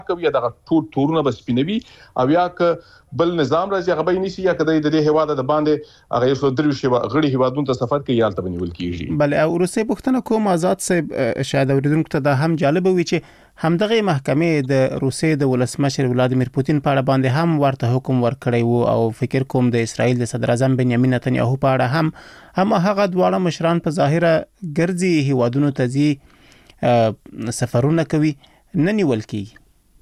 کوي دغه ټول تورونه بس پینوي او یا ک بل نظام راځي هغه به نيسي یا کدی د دې هواده د باندې هغه یو درو شی غړي هوادون ته سفر کوي یالته بنول کیږي. بل او روسي پښتنه کوم آزاد صاحب شاید اوریدونکو ته دا هم جالب وي چې همدغه محکمې د روسي د ولسمشر ولادیمیر پوتین په اړه باندې هم ورته حکم ورکړی وو او فکر کوم د اسرائیل د صدر اعظم بنیامین نتنیاهو په اړه هم هغه دواړه مشران په ظاهره ګرځي هوادونو ته ځي سفرونه کوي نه نیول کیږي.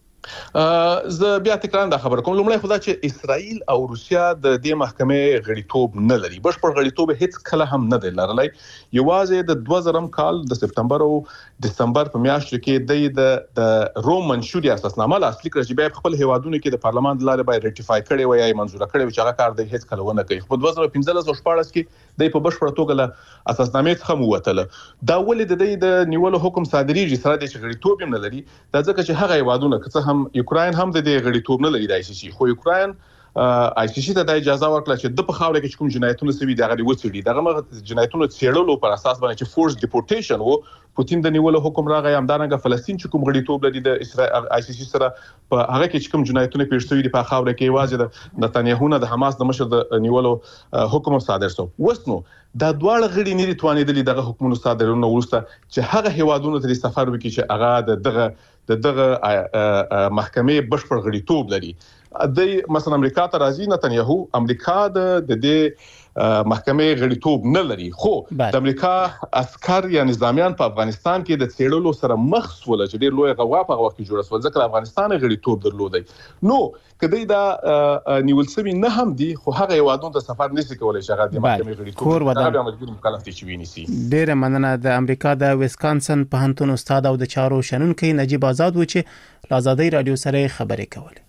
زه بیا تکرار دا خبر کوم لومړی خدا چې اسرائیل او روسیا د دې محکمې غړیتوب نه لري بشپړ غړیتوب هیڅ کله هم نه دی لرلی یوازې د 2000 کال د سپتمبر او دسمبر په میاشت کې د روم منشوري اساسنامه لاسلیک کړی چې په خپل هیوادونو کې د پارلمان د لارې باید ریټیفای کړي وي یا منزور کړي چې هغه کار د هیڅ کله ونه کوي په 2015 او 14 کې د په بشپړ توګه له اساسنامې څخه موتله دا ولې د نیولو حکم صادریږي سره د غړیتوب هم نه لري دا ځکه چې هغه هیوادونه که هم یوکرين هم د دې غړیتوب نه لري د ICC خو یوکرين ICC ته د اجازه ورکړه چې د په خاوره کې کوم جنایتونه سوي دغه وڅېړي دغه جنایتونه څېړلو پر اساس باندې چې فورس ډیپورټیشن وو پوتین د نیولو حکم راغی همدارنګه فلسطین چې کوم غړیتوب لري د اسرائیل ICC سره په هغه کې کوم جنایتونه پیښ شوي دي په خاوره کې واځي د نتنیاهو نه د حماس د مشر د نیولو حکم صادر شو وسنو دا دواړه غړي نه توانیدل دغه حکومت صادرونه ورسته چې هغه هیوادونو ته سفر وکړي چې هغه دغه محکمې بشپړ غړیتوب لري د مثلا امریکا ته راځي نتنیاهو امریکا د دې محکمې غړیتوب نه لري خو د امریکا عسكر یا نظامیان په افغانستان کې د څېړلو سره مخ سول چې ډېر لوی غوا په وخت کې جوړ شو ځکه افغانستان غړیتوب درلودي نو کدی دا نیول سوي نه هم دي خو هغه یوادون ته سفر نشي کولای چې هغه د محکمې غړیتوب هغه مجبور مکلف دي چې ونیسي. ډېر مننه د امریکا د ویسکانسن پوهنتون استاد او د چارو شنونکي نجیب آزاد و چې له آزادۍ رادیو سره خبرې کولې.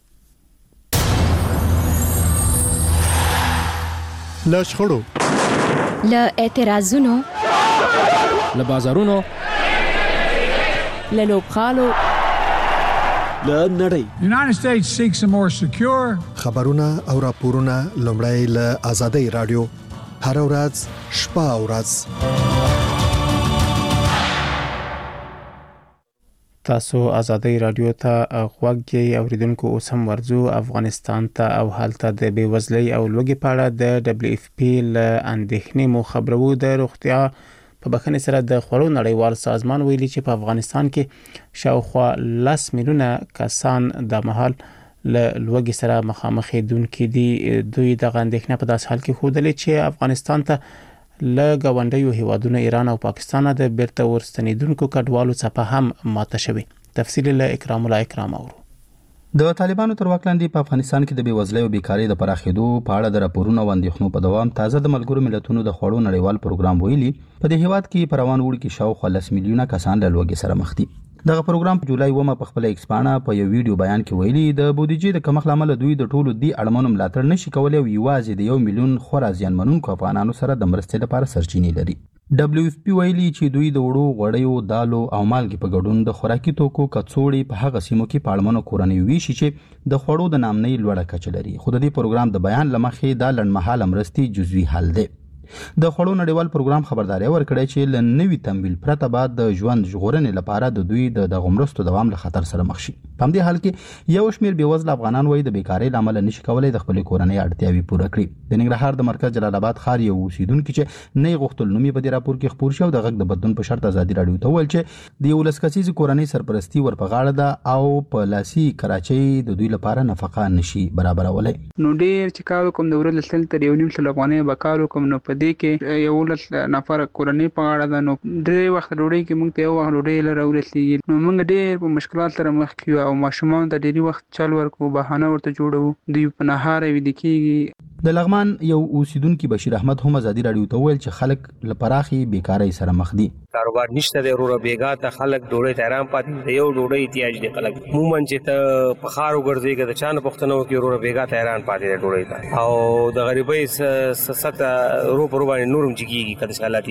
له شخړو له اعتراضونو له بازارونو له لوبغالو له نړۍ United States seeks a more secure خبرونه او راپورونه لومړی له آزادۍ رادیو هر ورځ شپه او ورځ تاسو آزادۍ رادیو ته غوږی اوریدونکو اوس هم ورځو افغانستان ته او حالت د بیوزلۍ او لوږې په اړه د WFP له اندېښنې مو خبرو د روغتیا په بخښنې سره د خوړو نړیوال سازمان ویلي چې په افغانستان کې شاوخوا 10 میلیونه کسان د مهال له لوږې سره مخامخ دي دوی د اندېښنې په داس حال کې ښودلې چې افغانستان ته له ګاونډیو هیوادونو ایران او پاکستان د بیرته ورستنیدونکو کډوالو څخه هم ماته شوی. تفصیل له اکرام الله اکرام اورو. د طالبانو تر واک لاندې په افغانستان کې د بیوزلۍ او بیکاری د پراخېدو په اړه د راپورونو او اندېښنو په دوام تازه د ملګرو ملتونو د خوړو نړیوال پروګرام ویلي په دې هیواد کې په روان وړ کې شاوخوا 10 میلیونه کسان له لوږې سره مخ دي. دغه پروګرام په جولای ومه په خپل ایکسپانا په یو ویډیو بیان کې ویلي د بودیجې د کمښت لامل دوی د ټولو دی اړمنو ملاتړ نشي کولای او یوازې د 1 میلیون خورا زیانمنونکو افغانانو سره د مرستې لپاره سرچینې لري. WFP ویلي چې دوی د وړو غوړیو دالو او مالګې په ګډون د خوراکي توکو کڅوړې په هغه سیمو کې په اړمنو کورنیو ویشي چې د خوړو د نامنۍ لوړه کچه لري خو د دې پروګرام د بیان لمخې دا لنډمهاله مرستې جزوي حل دی. د خوړو نړیوال پروګرام خبرداري ورکړی چې ل نوي تمویل پرته بعد د ژوند ژغورنې لپاره د دوی د غمرستو دوام له خطر سره مخ شي. په همدې حال کې یو شمېر بیوزله افغانان وایي د بیکارۍ لامل نشي کولای د خپل کورنۍ اړتیاوې پوره کړي. د ننګرهار د مرکز جلال آباد ښار یو اوسیدونکو چې نه غوښتل نوم په دې راپور کې خبر شو د غږ د بدلون په شرط ازادي رادیو ته ویل چې د 11 کسیز کورنۍ سرپرستی ورپغاړه ده او په لاسي کراچۍ د دوی لپاره نفقه نشي برابرولای. نو ډیر چې کار کوم د ورل سل تر 1.5 افغانۍ بکارو کوم نو په دې کې یو نفر کورنۍ په اړه ده نو ډېر وخت ډوډۍ کې موږ ته یو وخت ډوډۍ لره ورسېږي نو موږ ډېر په مشکلات سره مخ کیو او ماشومان ته ډېری وخت چل ورکو بهانه ورته جوړو دوی په نهار وي دکېږي. د لغمان یو اوسیدونکو بشیر احمد هم ازادي رادیو ته ویل چې خلک لپراخي بیکاری سره مخ دي. کاروبار نشته د ورو بیګا ته خلک ډوډۍ ته آرام پاتې دی یو ډوډۍ احتیاج دی خلک مومن چې ته په خارو ګرځي د چانه پښتنو کې ورو بیګا ته آرام پاتې دی ډوډۍ ته او د غریبۍ ست رو پر باندې نورم چکیږي کله حالاتي.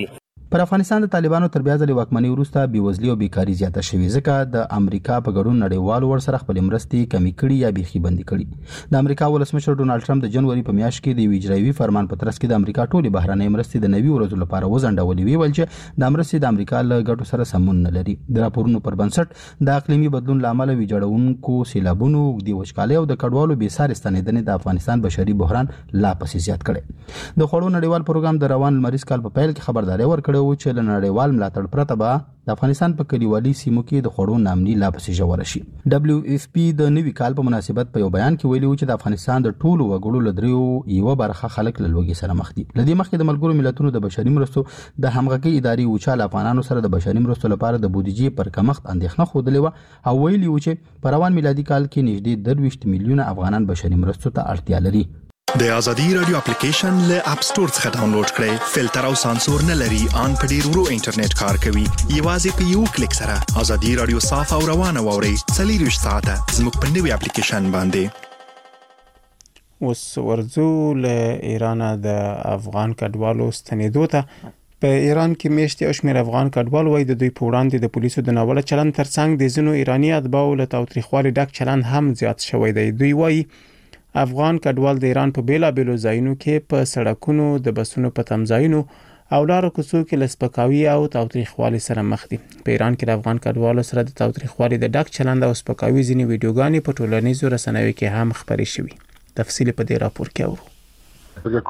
پر افغانستان د طالبانو تر بیا ځلې واکمنۍ وروسته بېوزلي او بیکاري زیاته شوې ځکه د امریکا په ګډون نړیوالو ورسره خپلې مرستې کمې کړي یا بیخي بندي کړي. د امریکا ولسمشر ډونالډ ټرمپ د جنوري په میاشت کې د یو اجرایوي فرمان په ترڅ کې د امریکا ټولې بهرنۍ مرستې د 90 ورځو لپاره وځنډولې. ویل چې د مرستې د امریکا له ګټو سره سمون نه لري. د راپورونو پر بنسټ د اقلیمي بدلون لامل ویجاړونکو سیلابونو د وچکالۍ او د کډوالو بېساري ستنېدنې د افغانستان بشري بحران لا پسې زیات کړي. د خوړو نړیوال پروګرام د روان لمریز کال په پیل کې خبرداري ورکړې و چې له نړیوال ملاتړ پرته به د افغانستان په کلیوالي سیمو کې د خوړو نامني لا پسې ژوره شي. WFP د نوي کال په مناسبت په یو بیان کې ویلي و چې د افغانستان د ټولو وګړو له دریو یوه برخه خلک له لوږې سره مخ دي. له دې مخکې د ملګرو ملتونو د بشري مرستو د همغږۍ ادارې اوچا له افغانانو سره د بشري مرستو لپاره د بودیجې پر کمښت اندېښنه ښودلې وه او ویلي و چې په روان میلادي کال کې نږدې 23 میلیونه افغانان بشري مرستو ته اړتیا لري. د ازادي رادیو اپلیکیشن له اپ سټور څخه ډاونلوډ کړئ. فلټر او سانسور نه لري، ان په ډیر ورو انټرنیټ کار کوي. یوازې په یو کلیک سره ازادي رادیو صاف او روانه واورئ. 24 ساعته زموږ په نوي اپلیکیشن باندې. اوس ورځو له ایران د افغان کډوالو ستنېدو ته. په ایران کې میاشتې او شمېر افغان کډوال وایي د دوی په وړاندې د پولیسو د ناوړه چلند ترڅنګ د ځینو ایراني اتباعو له تاوتریخوالي ډک چلند هم زیات شوی دی. دوی وایي افغان کډوال د ایران په بیلابیلو ځایونو کې په سړکونو، د بسونو په تمځایونو او لارو کوڅو کې له سپکاوي او تاوتریخوالي سره مخ دي. په ایران کې د افغان کډوالو سره د تاوتریخوالي د ډک چلند او سپکاوي ځینې ویډیوګانې په ټولنیزو رسنیو کې هم خپرې شوي. تفصیل په دې راپور کې اورو. په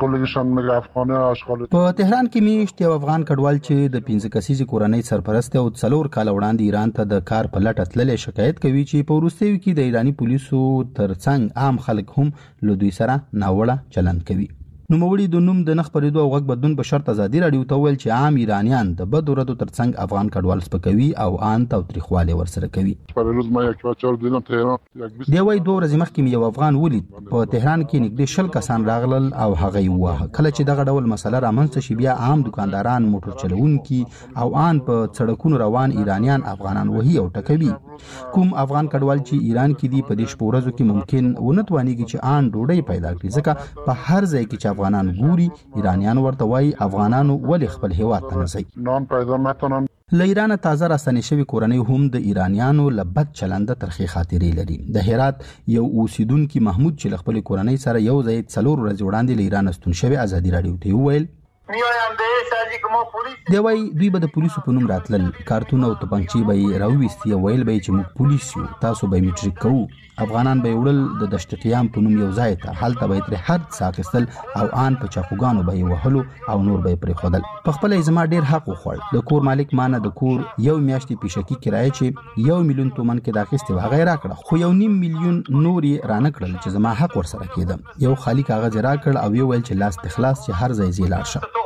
تهران کې میشت یو افغان کډوال چې د 15 کسیزې کورنۍ سرپرست او 4 کال وړاندې ایران ته د کار په لټه تللې شکایت کوي چې په وروستیو کې د ایرانی پولیسو ترڅنګ عام خلک هم له دوی سره ناوړه چلند کوي. نوموړي د نوم د نخ پرېدو او غږ بدلون په شرط ازادي رادیو ته ویل چې عام ایرانیان د بدو ردو ترڅنګ افغان کډوال سپکوي او ان تاوتریخوالی ورسره کوي. دی وايي 2 ورځې مخکې یو افغان ولید په تهران کې نږدې 20 کسان راغلل او هغه ووهه. کله چې دغه ډول مسله رامنځته شي بیا عام دکانداران، موټر چلوونکي او ان په سړکونو روان ایرانیان افغانان وهي او ټکوي. کوم افغان کډوال چې ایران کې دی په دې شپو ورځو کې ممکن ونتوانیږي چې ان ډوډۍ پیدا کړي ځکه په هر ځای کې افغانان ګوري ایرانیان ورته وایي افغانانو ولې خپل هیواد ته نه ځي. له ایران تازه راستنې شوی کورنۍ هم د ایرانیانو له بد چلنده ترخې خاطرې لري. د هرات یو اوسیدونکي محمود چې خپل کورنۍ سره یو ځای 4 ورځې وړاندې له ایران ستون شوی ازادي رادیو ته وویل دی وايي دوی به د پولیسو په نوم راتلل، کارتون او توپنچې به یې راوویستي او ویل به یې چې موږ پولیس یو، تاسو به میټریک کوو. افغانان به یې وړل د دشت قیام په نوم یو ځای ته، هلته به یې ترې هر څه اخیستل او ان په چاقوګانو به یې وهلو او نور به یې پرېښودل. په خپله یې زما ډېر حق وخوړ. د کور مالک ما نه د کور یو میاشتې پیشکي کرایه چې 1 میلیون تومن کې د اخیستې وه هغه یې راکړه، خو 1.5 میلیون نور یې رانه کړل چې زما حق ورسره کېده. یو خالي کاغذ یې راکړ او یې ویل چې لاس دې خلاص چې هر ځای ځې لاړ شه.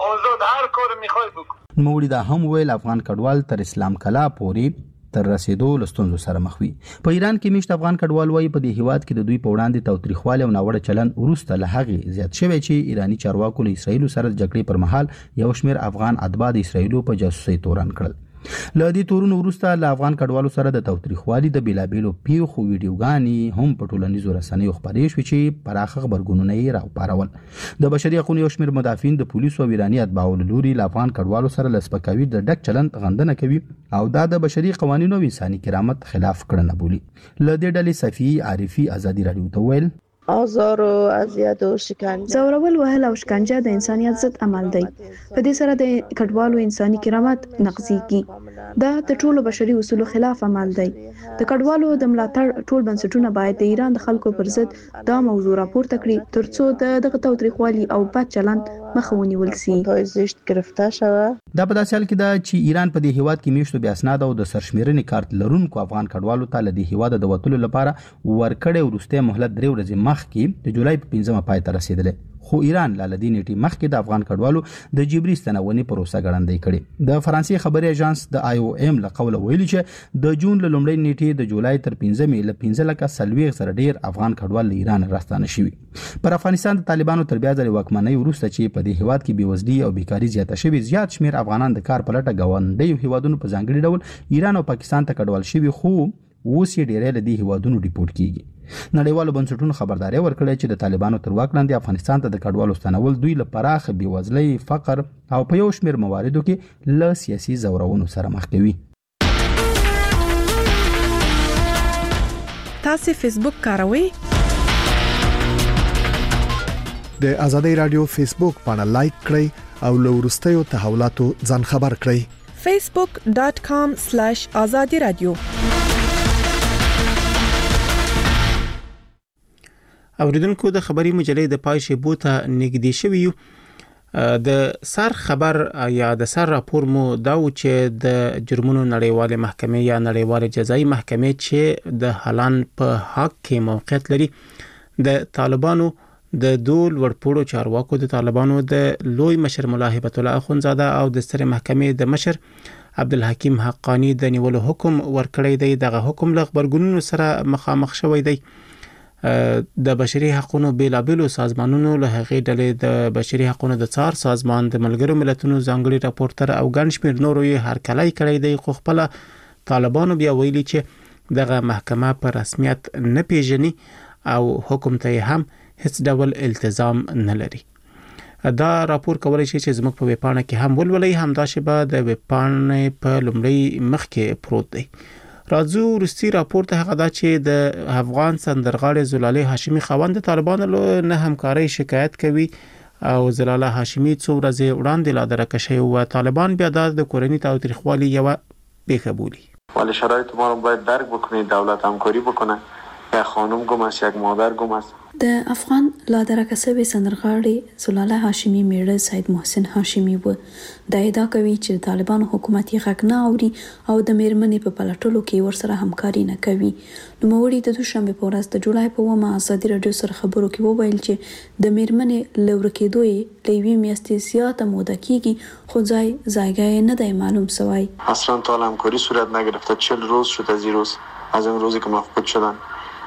نوموړي دا هم ویل افغان کډوال تر اسلام کلا پورې تر رسیدو لستونزو سره مخ وي. په ایران کې میشت افغان کډوال وایي په دې هیواد کې د دوی په وړاندې تاوتریخوالی او ناوړه چلند وروسته له هغې زیات شوی چې ایرانی چارواکو له اسرائیلو سره د جګړې پر مهال یو شمېر افغان اتباع د اسرائیلو په جاسوسۍ تورن کړل. له دې تورونو وروسته له افغان کډوالو سره د تاوتریخوالي د بیلابیلو پیښو ویډیوګانې هم په ټولنیزو رسنیو خپرې شوې چې پراخه خبرګونونه یې راوپارول. د بشري حقوقو یو شمېر مدافعین د پولیسو او ایراني اتباعو له لوري له افغان کډوالو سره له سپکاوي د ډک چلند غندنه کوي او دا د بشري قوانینو او انساني کرامت خلاف کړنه بولي. له دې ډلې صفیه عارفي ازادي رادیو ته ویل آزار و اذیت و شکنجه، زورول وهل او شکنجه د انسانیت ضد عمل دی. په دې سره د کډوالو انساني کرامت نقضیږي. دا د ټولو بشري اصولو خلاف عمل دی. د کډوالو د ملاتړ ټول بنسټونه باید د ایران د خلکو پر ضد دا موضوع راپورته کړي ترڅو دغه تاوتریخوالي او بد چلند مخه ونیول شي. دا په داسې حال کې ده چې ایران په دې هیواد کې میشتو بې اسناده او د سرشمیرنې کارت لرونکو افغان کډوالو ته له دې هیواده د وتلو لپاره ورکړې وروستی مهلت 3 ورځې مخکې د جولای په 5 پای ته رسېدلې. خو ایران له دې نیټې مخکې د افغان کډوالو د جبري ستنونې پروسه ګړندۍ کړې. د فرانسې خبري ایجانس د IOM له قوله ویلي چې د جون له لومړۍ نیټې د جولای تر 15 له 15,000 سره ډیر افغان کډوال له ایران راستانه شوي. پر افغانستان د طالبانو تر بیا ځلې واکمنۍ وروسته چې په دې هیواد کې بېوزلي او بیکاري زیاته شوې، زیات شمیر افغانان د کار په لټه ګاونډیو هیوادونو په ځانګړي ډول ایران او پاکستان ته کډوال شوي، خو اوس یې ډیری له دې هیوادونو ریپورټ کیږي. نړیوالو بنسټونو خبرداري ورکړې چې د طالبانو تر واک لاندې افغانستان ته د کډوالو ستنول دوی له پراخ بېوزلۍ، فقر او په یو شمېر مواردو کې له سیاسي ځورونو سره مخ کوي. تاسو فیسبوک کاروئ؟ د آزادۍ رادیو فیسبوک باندې لایک کړئ او له وروستیو تحولاتو ځان خبر کړئ. facebook.com/azadi radio. اوریدونکو د خبري مجلې د پای شیبو ته نږدې شوی یو. د سر خبر یا د سر راپور مو دا و چې د جرمونو نړیواله محکمې یا نړیواله جزایي محکمې چې د هالند په حق کې موقعیت لري د طالبانو د دول ورپوړو چارواکو د طالبانو د لوی مشر مولا هبت الله اخونزاده او د ستر محکمې د مشر عبدالحکیم حقانی د نیولو حکم ورکړی دی. دغه حکم له خبرګونونو سره مخامخ شوی دی. د بشري حقوقو بیلابېلو سازمانونو له هغې ډلې د بشري حقوقو د څار سازمان، د ملګرو ملتونو ځانګړي راپورټر او ګڼ شمېر نورو یې هرکلی کړی دی، خو خپل طالبانو بیا ویلي چې دغه محکمه په رسمیت نه پیژني او حکم ته هم هیڅ ډول التزام نه لري. دا راپور کولای شي چې زموږ په ویبپاڼه کې هم ولولئ. همدا شبه د ویبپاڼې په لومړی مخ کې پروت دی. راځو وروستي راپور ته هغه دا چې د افغان سندرغاړي زلاله هاشمي خوند طالبانو له همکارۍ شکایت کوي او زلاله هاشمي څو ورځې وړاندې لا درکه شوی او طالبان بیا د کورنۍ تاوتریخوالي یو پیښه بولي. ولی شرایط ما رو باید درک بکنید، دولت همکاری بکنه. یک خانم گم است، یک مادر گم است. د افغان لادرکه شوی سندرغاړي زلاله هاشمي میړه سید محسن هاشمي و. دا ادعا کوي چې طالبانو حکومت یې غږ نه اوري او د میرمنې په پلټلو کې ورسره همکاري نه کوي. نوموړي د دوشنبه په ورځ د جولای په 1 آزادي رادیو سره خبرو کې وویل چې د میرمنې لورکېدو یې لوي میاشتې زیاته موده کېږي خو ځایګی نه دی معلوم شوی. اصلا تا همکاری صورت نگرفته. 40 روز شد از این روز، از اون روزی که مفقود شدن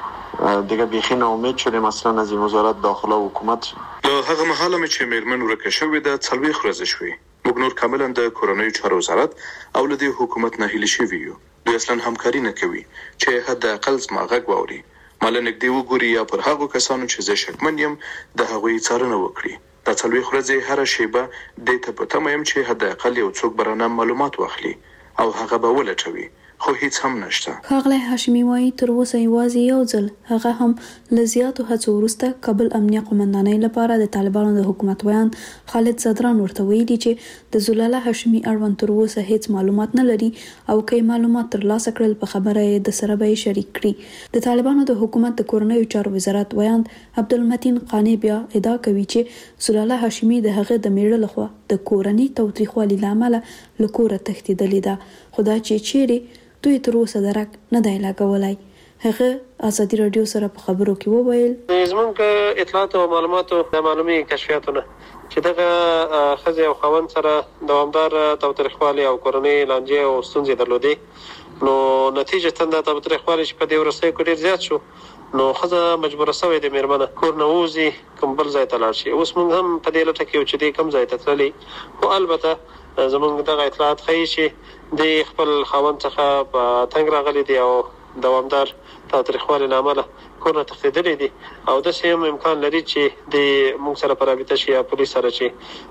دیگه بیخی ناامید شدیم اصلا از این وزارت داخله و حکومت. له هغه مهاله چې میرمن ورکه شوې ده 40 ورځې شوې. موږ نور کاملا د کورنۍ چارو وزارت او له دې حکومت نه هیله شوي یو. دوی اصلا همکاري نه کوي چې حد اقل زما غږ واوري. ماله نږدې وګوري یا پر هغو کسانو چې زه شکمن یم د هغوی څارنه وکړي. دا 40 ورځې هر شیبه دې ته په تمه یم چې حد اقل یو څوک برانه معلومات واخلي او هغه به ولټوي. خو هیڅ هم نشته. ښاغلی هاشمي وایي تر اوسه یوازې یو ځل هغه هم له زیاتو هڅو وروسته کابل امنیه قومندانۍ لپاره د طالبانو د حکومت ویان خالد زدران ورته ویلي چې د زلاله هاشمي اړوند تر اوسه هیڅ معلومات نه لري او که معلومات ترلاسه کړل په خبره یې د سره به شریک کړي. د طالبانو د حکومت د کورنۍ چارو وزارت ویان عبدالمتین قانی بیا ادعا کوي چې زلاله هاشمي د هغه د میړه لخوا د کورنۍ تاوتریخوالي لامل له کوره تښتېدلې ده، خو دا چې چیرې دوی تر اوسه درک نه دی لګولای. هغه آزادي رادیو سره په خبرو کې وویل زمونږ اطلاعات او معلوماتو د معلومي کشفیاتونه چې دغه خزي او خوند سره دوامدار تاوتریخوالي او کورنۍ لانجې او ستونزې درلودې، نو نتیجه تنده تاوتریخوالي چې په دې ورسې کې ډیر زیات شو، نو خزه مجبوره شوې د میرمنه کور نه وځي کوم بل ځای ته لاړ شي. اوس موږ هم په دې لټه کې چې دې کوم ځای ته تللي، خو البته زمونږ دغه اطلاعات ښیي چې د خپل خاوند څخه په تنګ راغلي دي او دوامدار تاوتریخوالي له امله کور نه تښتېدلي دي او داسې هم امکان لري چې د موږ سره په رابطه شي یا پولیس سره چې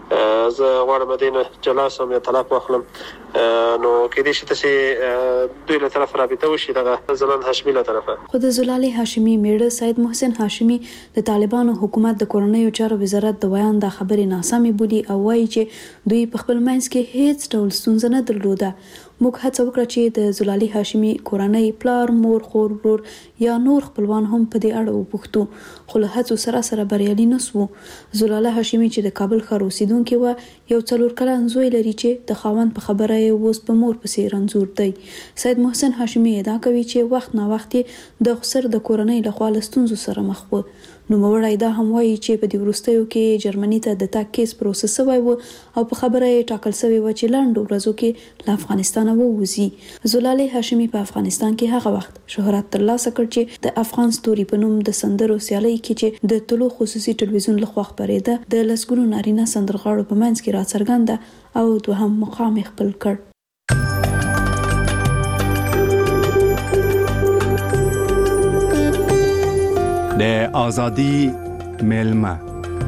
زه غواړم دې نه جلا شم یا طلاق واخلم، نو کېدای شي تاسې دوی له طرفه رابطه وشي دغه زلاله هاشمي له طرفه. خو د زلاله هاشمي میړه سید محسن هاشمي د طالبانو حکومت د کورنۍ چارو وزارت د بیان د خبرې ناسمې بولي او وایي چې دوی په خپل منځ کې هیڅ ډول ستونزه نه درلوده. موږ هڅه وکړه چې د زلاله هاشمي کورنۍ پلار، مور، خور، ورور یا نور خپلوان هم په دې اړه وپوښتو، خو له هڅو سره بریالي نه سوو. زلاله هاشمي چې د کابل ښار اوسیدونکې وه، یو 4 کلن زوی لري چې د خاوند په خبره یې اوس په مور پسې رنځور دی. سید محسن هاشمي ادعا کوي چې وخت نا وخت د خسر د کورنۍ لخوا له ستونزو سره مخ و. نوموړی دا هم وایي چې په دې وروستیو کې جرمني ته د تګ کیس پروسس شوی و او په خبره یې ټاکل شوی و چې لنډو ورځو کې له افغانستانه ووځي. زلاله هاشمي په افغانستان کې هغه وخت شهرت ترلاسه کړ چې د افغان ستوري په نوم د سندرو سیالۍ کې چې د طلوع خصوصي ټلویزیون لخوا خپرېده د لسګونو نارینه سندرغاړو په منځ کې راڅرګنده او دوهم مقام خپل کړ. د ازادي ملما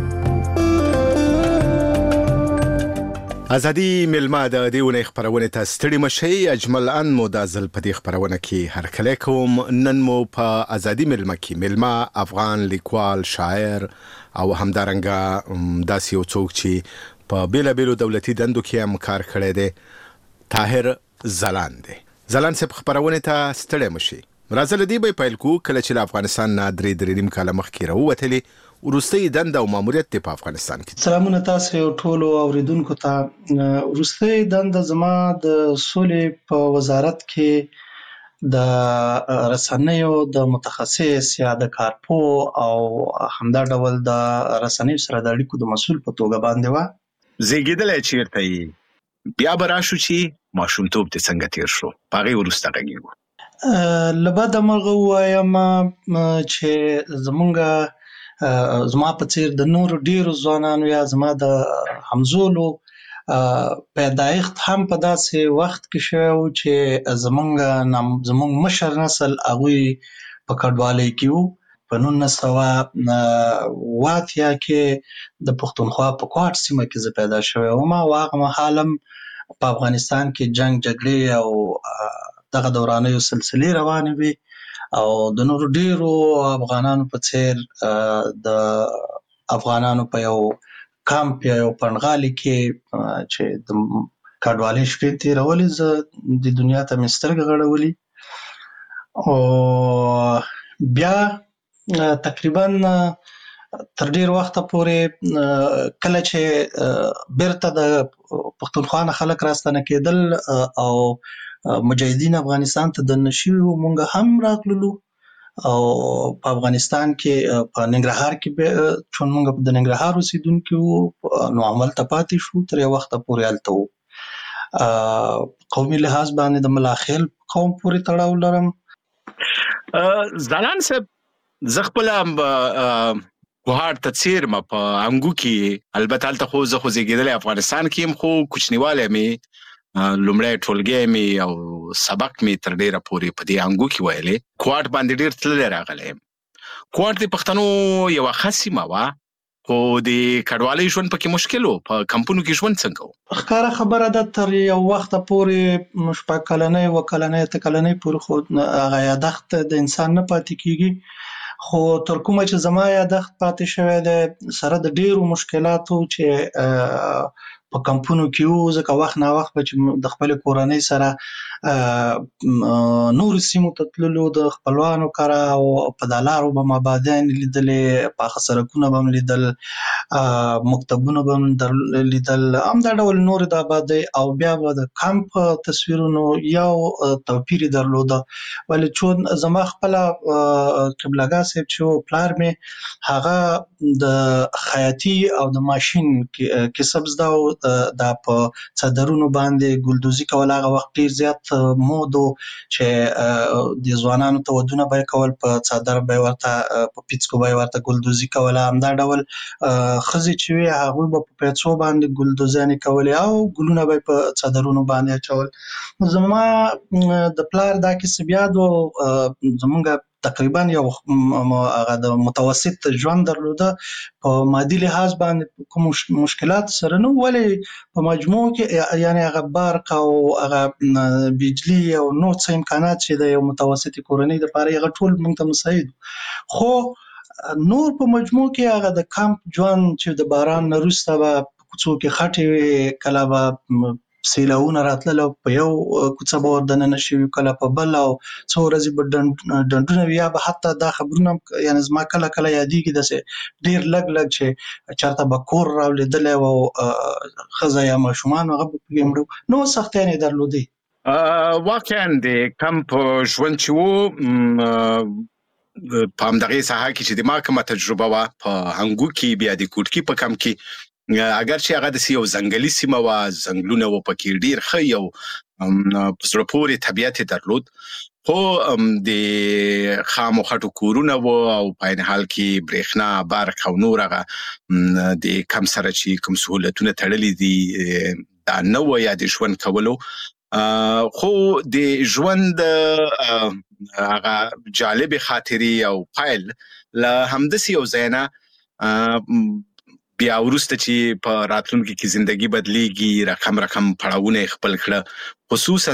ازادي ملما د دیونه خبرونه ته ستړي مشي اجمل ان مدازل په دې خبرونه کې هر کله کوم نن مو په ازادي ملما کې ملما افغان لیکوال شاعر او همدارنګه داسې یو څوک چې په بیلابیلو دولتي دندو کې هم کار کړی دی طاهر ځلاند دی. ځلاند صاحب خبرونه ته ستړي مشي راځل دی به پیل کو کله چې افغانستان نه درې نیم کاله مخکې راووتلی ورستۍ دنده او ماموریت په افغانستان کې. سلامونه تاسو ټول اوریدونکو ته. ورستۍ دنده زما د سولې په وزارت کې د رسنیو د متخصص یا د کارپو او همدا ډول د رسنیو سره د اړیکو د مسؤل په توګه باندې و. زیږیدل چیرته بیا براشو چې ماشومتوب ته څنګه تیر شو پاغي ورسته غږیږي. لبد مرغه وایم چې زما په څیر د نور ډیرو ځوانانو یا زما د همزولو پیدایښت هم په داسې وخت کې شو چې زمونږ مشر نسل هغوی په کډوالۍ کې وو. په 1980 کې د پښتونخوا په کوټ سیمه کې زه پیدا شوی وم او هغه مهال هم په افغانستان کې جنگ جګړې او دغه دورانیو سلسلې روانې وي او د نور ډیرو افغانانو په څیر د افغانانو په یو کامپ یا یو پنغالي کې چې د کډوالۍ شپې تیرولې زه د دنیا ته مې سترګې غړولې او بیا تقریبا تر ډیر وخته پورې کله چې بیرته د پښتونخوا نه خلک راستنه کېدل او مجاهدین افغانستان ته د نشیو مونږ هم راغلو او په افغانستان کې په ننګرهار کې چون مونږ د ننګرهار اوسیدونکو وو نو عمل ته پاتې شو تر یو وخت پورې هلته وو. قومي لحاظ باندې د ملاخیل قوم پورې تړاو لرم. ځلاند صاحب زه خپل کوهاټ ته څیر ما په انګو کې البته هلته خو زه زیږیدلی افغانستان کې هم خو کوچنیوالی مې لومړی ټولګی مې او سبق مې تر ډیره پورې په دې انګو کې ویلې. کوهاټ باندې ډیر تللی راغلی یم. کوهاټ د پښتنو یوه ښه سیمه وه خو د کډوالۍ ژوند پکې مشکل و. په کمپونو کې ژوند څنګه و؟ ښکاره خبره ده تر یو وخته پورې 6 کلنۍ 7 کلنۍ 8 کلنۍ پورې خو هغه یادښت د انسان نه پاتې کېږي خو تر کومه چې زما یادښت پاتې شوی دی سره د ډیرو مشکلاتو چې په کمپونو کې وو ځکه وخت نا وخت به چې د خپل کورنۍ سره نور سیمو ته تللو د خپلوانو کره او په دلارو به مابادیان لیدلې پاخه سرکونه به لیدل مکتبونه به لیدل همدا ډول نور د آبادۍ او بیا به د کمپ تصویرونو یو توپیر درلوده ولې چون زما خپل قبلګاه صاحب چې پلار مې هغه د خیاطي او د ماشین کسب زده و دا په صدرونو باندې ګلدوزي کول هغه وخت ډیر زیات مود چې د ځوانانو ته ودونه به کول په صدر به ورته په پیڅکو به ورته ګلدوزي کول همدا ډول خزي چې وي هغه په پیڅو باندې ګلدوزانې کول او ګلونه به په صدرونو باندې چول. زما د پلار دا کې بیا زمونږ تقریبا یو هغه د متوسط ژوند درلوده په مادي لحاظ باندې کوم مشکلات سره نو ولې په مجموع کې یعنی هغه برق او هغه بجلی او نور څه امکانات چې د یو متوسط کورنۍ لپاره هغه ټول موږ ته مساعد خو نور په مجموع کې هغه د کمپ ژوند چې د باران نه وروسته به کوڅو کې خټې کله به سیلاونه راتلل په یو کوڅه به وردننه شوي کله په بل او څو ورځې به ډنډونه وي یا به حتی دا خبرونه یعنې زما کله کله یادېږي داسې ډېر لږ چې چېرته به کور راولیدلی او ښځه یا ماشومان هغه به پکې مړه نو سختیانې درلودې. واقعا د کمپ ژوند چې و په همدغې ساحه کې چې د ما کومه تجربه وه په هنګو کې بیا د کوټکي په کمپ کې اگر چې هغه داسې یو ځنګلي سیمه وه ځنګلونه وو پکې ډېر ښه یو په زړه پورې طبیعت یې درلود خو د خامو خټو کورونه وو او په عین حال کې برېښنا برق او نور هغه د کم سره چې کوم سهولتونه تړلي دي دا نه وه یا د ژوند کولو خو د ژوند هغه جالب خاطرې او فایل له همداسې یو ځای نه بیا وروسته چې په راتلونکي کې زندگی بدلیږي رقم پړاوونه خپل کړه خصوصا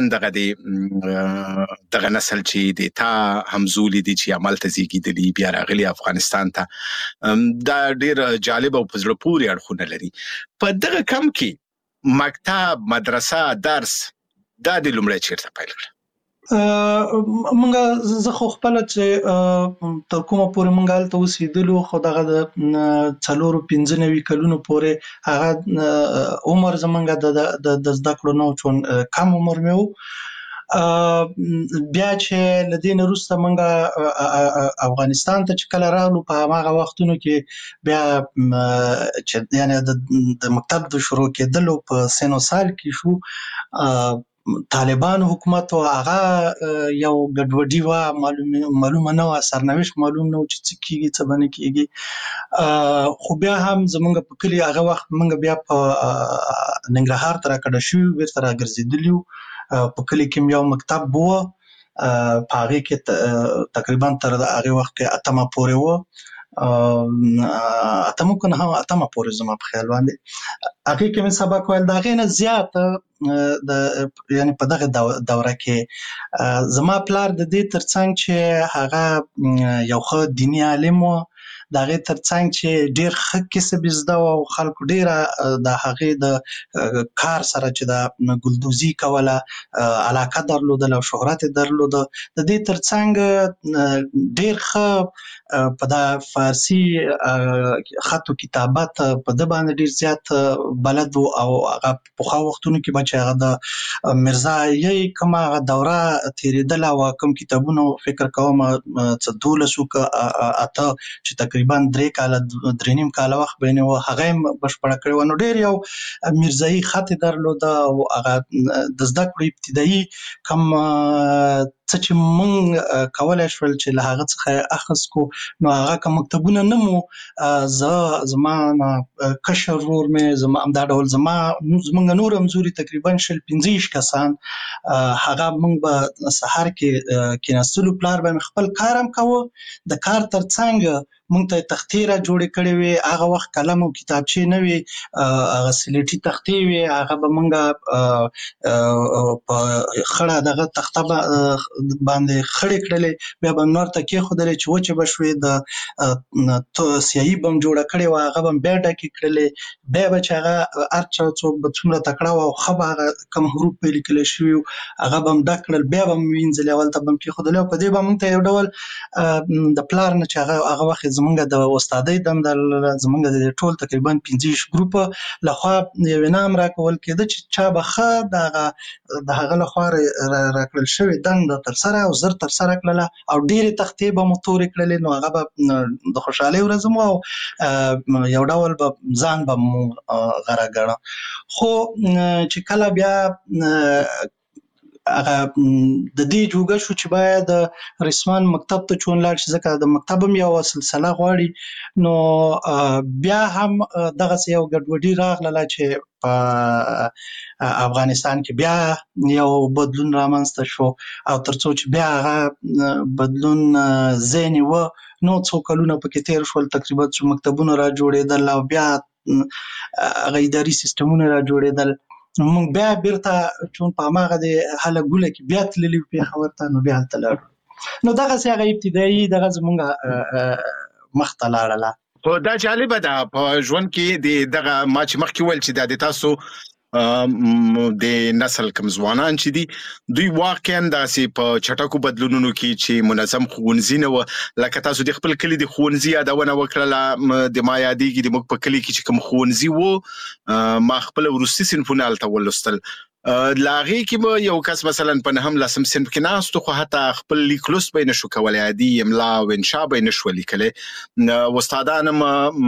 دغه نسل چې د تا همزولي دي چې عمل ته زیږیدلي بیا راغلي افغانستان ته دا ډیر جالب او په زړه پورې اړخونه لري. په دغه کم کې مکتب مدرسه درس دا د لومړی چیرته پیل کړ؟ مونږه زه خو خپل چې تر کومه پورې مونږه هلته اوسېدلو خو دغه د 4-5 کلونو پورې هغه عمر زمونږه د زده کړو نه چون کم عمر مې وو. بیا چې له دې نه وروسته مونږه افغانستان ته چې کله راغلو په هماغه وختونو کې بیا چې یعنی د مکتب د شروع کېدلو په سن و سال کې شو طالبان حکومت او هغه یو ګډوډي و معلومه نه و سرنوشت معلوم نه و چې څه کیږي څه باندې کیږي. خو بیا هم زمونږ په کلی هغه وخت مونږ بیا په ننګرهار ته راکړه شو بیرته راګرځېدلو په کلی کې یو مکتب و په هغه کې تقریبا تر هغه وخت کې اتمه پورې و اتمه کنه اتمه پورې زما په خیال باندې هغه کې مې سبق ویل دا غي نه زیات یعنی په دغه دوره کې زما پلار د دې ترڅنګ چې هغه یو ښه دینی عالم و د هغې ترڅنګ چې ډېر ښه کسب زده و او خلکو ډېره د هغې د کار سره چې د ګلدوزي کوله علاقه درلودله او شهرت یې درلوده. د دې ترڅنګ ډېر ښه په د فارسي خط و کتابت په ده باندې ډېر زیات بلد و او هغه پخوا وختونو کې به چې هغه د مرزایي کومه هغه دوره تېرېدله او کوم کتابونه فکر کوم څه 12 اته چې تقریبا 3 کاله وخت بینه و هغه هم بشپړه کړې و. نو ډېر یو مرزایي خط درلوده او هغه د زده کړو ابتدایي کوم څه چې مونږ کولای شول چې له هغه څخه اخذ کو نو هغه کوم مکتبونه نه مو زما کشر ورور مې زما همدا ډول زمونږ نور همزوري تقریبا 15 کسان هغه مونږ به سهار کې کېناستلو پلار به خپل کار هم کوو د کار ترڅنګ مونږ ته تختې را جوړې کړې وې هغه وخت قلم او کتابچې نه وې هغه سلیټي تختې وې هغه به مونږ په خړه دغه تخته باندې خړې کړلې بیا به نور ته کېښودلې چې وچې به شوې د سیاهي به م جوړه کړې وه هغه به م بیا ډکې کړلې بیا به چې هغه هر چا څوک به څومره تکړه وه او ښه به هغه کوم حروف به یې لیکلی شوي وو هغه به م ډک کړل بیا به م وینځلې اول ته به م کېښودلې او په دې به مونږ ته یو ډول د پلار نه چې هغه وخت زمونږ د استادۍ دنده زمونږ د ټول تقریبا 15 ګروپه لخوا یو انعام راکول کېده چې چا به ښه د هغه لخوا راکړل شوې دنده ترسره او زر ترسره کړله او ډېرې تختې به مو تورې کړلې نو هغه به د خوشحالۍ ورځ مو او یو ډول به ځان به مو غره ګڼه. خو چې کله بیا هغه د دې جوګه شو چې باید رسمان مکتب ته چون لاړ شي ځکه د مکتب هم یو سلسله غواړي نو بیا هم دغسې یو ګډوډي راغله چې په افغانستان کې بیا یو بدلون رامنځته شو او تر څو چې بیا هغه بدلون ځای نیوه نو څو کلونه پکې تېر شول تقریبا چې مکتبونه را جوړېدل او بیا هغه اداري سیستمونه را جوړېدل مونږ بیا بیرته چون په هماغه د هله ګوله کې بیا تللي وو پېښور ته نو بیا هلته لاړو نو دغسې هغه ابتدایي دغه زمونږ مخته لاړله. خو دا جالبه ده په ژوند کې دغه ما چې مخکې ویل چې دا د تاسو د نسل کم ځوانان چې دي دوی واقعا داسې په چټکو بدلونونو کې چې منظم ښوونځي نه وه لکه تاسو د خپل کلي د ښوونځي یادونه وکړله د ما یادېږي د موږ په کلي کې چې کوم ښوونځي وو ما خپل وروستي صنفونه هلته ولوستل له هغې کې به یو کس مثلا په 9 صنف کې ناست خو حتی خپل لیک لوست به یې نه شو کولی عادي املا او انشا به یې نه شوه لیکلی استادان هم